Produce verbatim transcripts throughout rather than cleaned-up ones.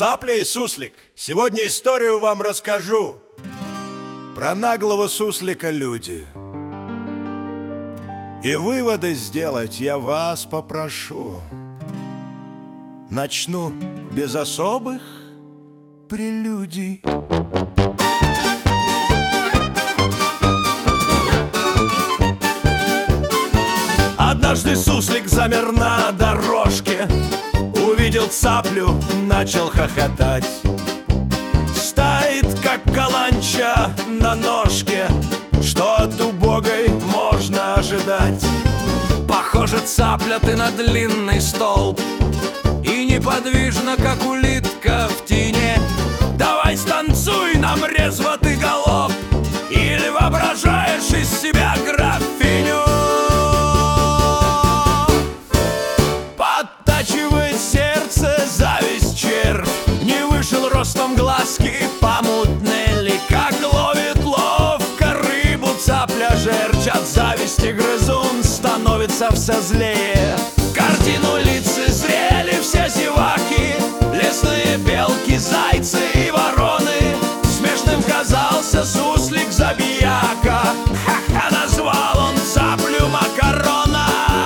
Цапля и суслик. Сегодня историю вам расскажу про наглого суслика, люди. И выводы сделать я вас попрошу. Начну без особых прелюдий. Однажды суслик замер на дорожке, увидел цаплю, начал хохотать. Стоит, как каланча на ножке, что от убогой можно ожидать? Похоже, цапля, ты на длинный столб и неподвижно, как улитка в тени. Давай станцуй нам резво, ты голубь, или воображаешь из себя графиню. Подтачивает сердце зависть червь, не вышел ростом глазки, помутнели, как ловит ловко рыбу цапля жерчь. От зависти грызун становится все злее. Картину лица зрели все зеваки, лесные белки, зайцы и вороны. Смешным казался суслик-забияка, ха-ха, назвал он цаплю макарона.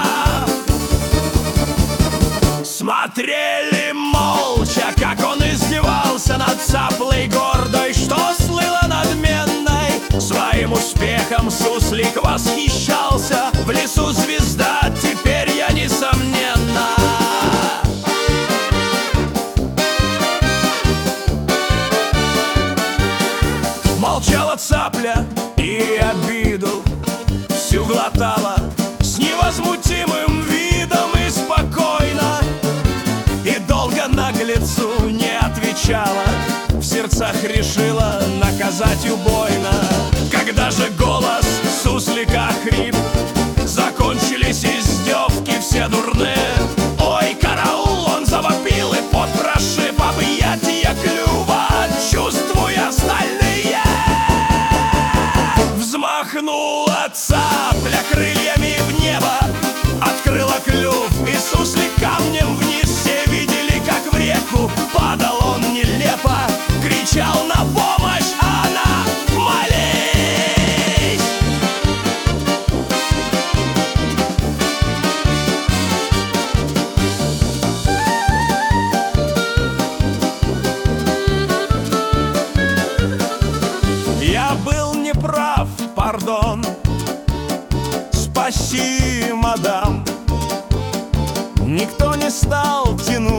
Смотрели молча, как он издевался над цаплой гордой, что слыла надменной. Своим успехом суслик восхищался, в лесу звезда, теперь я несомненно. Молчала цапля и обиду всю глотала с невозмутимым видом и спокойно, и долго наглецу не отвечала, в сердцах решила наказать убойно. Когда же голос суслика хрип, закончились издевки все дурные. Ой, караул, он завопил и под прошиб объятия клюва, чувствуя стальные. Взмахнула цапля крыльями в небо, открыла клюв, и суслик камнем вниз. Все видели, как в реку падал он нелепо, кричал на помощь, а она молись. Я был неправ, пардон, спаси, мадам. Никто не стал тянуть